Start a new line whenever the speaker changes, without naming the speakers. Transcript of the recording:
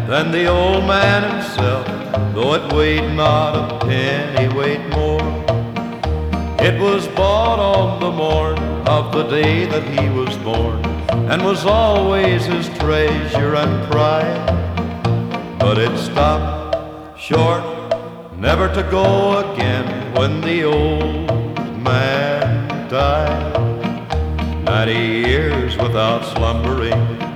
than the old man himself, though it weighed not a pennyweight more. It was bought on the morn of the day that he was born, and was always his treasure and pride. But it stopped short, never to go again, when the old man died. 90 years without slumbering,